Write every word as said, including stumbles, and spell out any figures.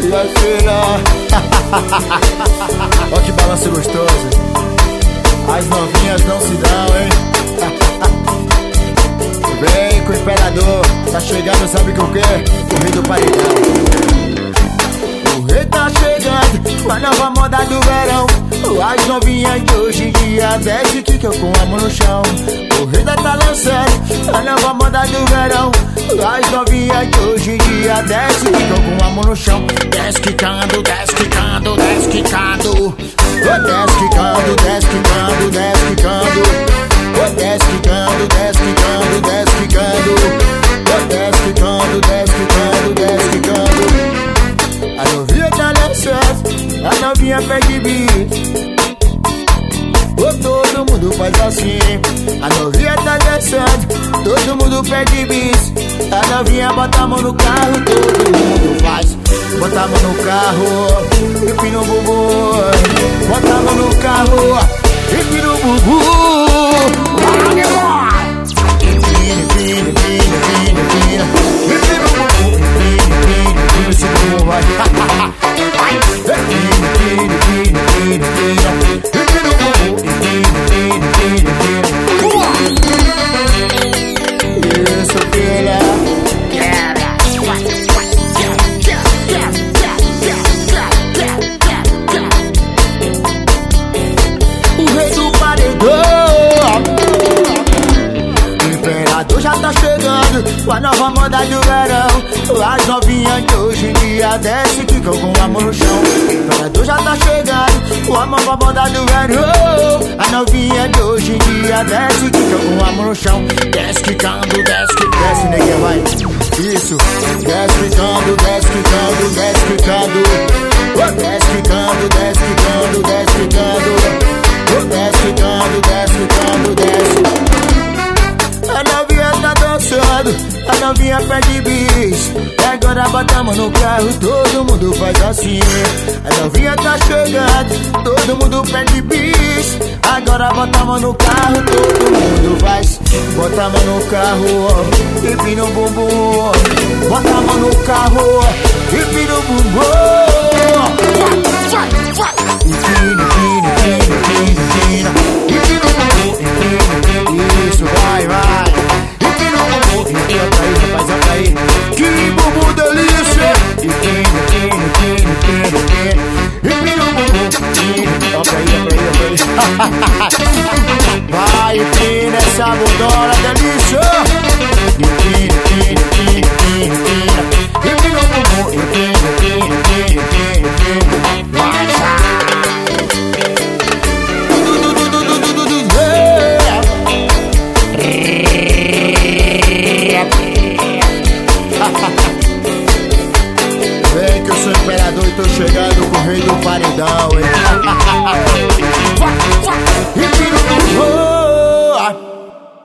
vai filha. Ó que balanço gostoso. As novinhas não se dão, hein? Vem com o imperador, tá chegando, sabe com o quê? O rei do paredão. O rei tá chegando, a nova moda do verão. As novinhas de hoje em dia desce que eu com a mão no chão. O rei tá lançando, a nova moda do verão. As novinhas de hoje em dia desce que eu com a mão no chão. Desce quicando, desce quicando, desce quicando. Desce quicando, desce quicando, desce quicando. Desce quicando, desce quicando, desce quicando. Desce quicando, desce quicando, desce quicando. A novinha tá dançando, a novinha pede beat. Oh, todo mundo faz assim. A novinha tá dançando, todo mundo pede bis. A novinha bota a mão no carro, todo mundo faz. Bota a mão no carro, empina o bumbum. Bota a mão no carro, empina o bumbum. Empina, empina, empina, empina, empina. Empina o bumbum, empina, empina, empina esse bumbum, vai. Empina, empina, empina, empina, empina. Empina o bumbum, empina, empina, empina. Isso, filha. O rei do paredão. O imperador já tá chegando com a nova moda do verão. As novinhas de hoje em dia desce que com a mão no chão. O imperador já tá chegando com a nova moda do verão. A novinha de hoje em dia desce que com a mão no chão. Desce quicando, desce que desce, neguinha, vai. Isso, desce quicando, desce quicando, desce quicando. Desce quicando, desce quicando, desce quicando. Desce quicando, desce quicando, desce. A novinha tá dançando, a novinha pede bis. E agora bota a mão no carro, todo mundo faz assim. A novinha tá chegando, todo mundo pede bis. Agora bota a mão no carro, todo mundo faz. Bota a mão no carro, empina o bumbum. Bota a mão no carro, empina o bumbum. Vai, vai, vai. Empina, empina, empina, empina, empina. Empina o bumbum, empina, empina. Isso, vai, vai. Empina o bumbum, empina aí, rapaz, olha aí. Que bumbum delícia. Empina, empina, empina, empina, empina. Empina o bumbum, empina. Olha aí, olha aí, olha aí. Vai, empina essa bundona delícia. Empina, empina, empina, empina, empina. Empina o bumbum, empina, empina, empina, empina, empina. Vai, vai. Vem que eu sou imperador e tô chegando com o rei do paredão, hein? Vai, vai, empina o bumbum.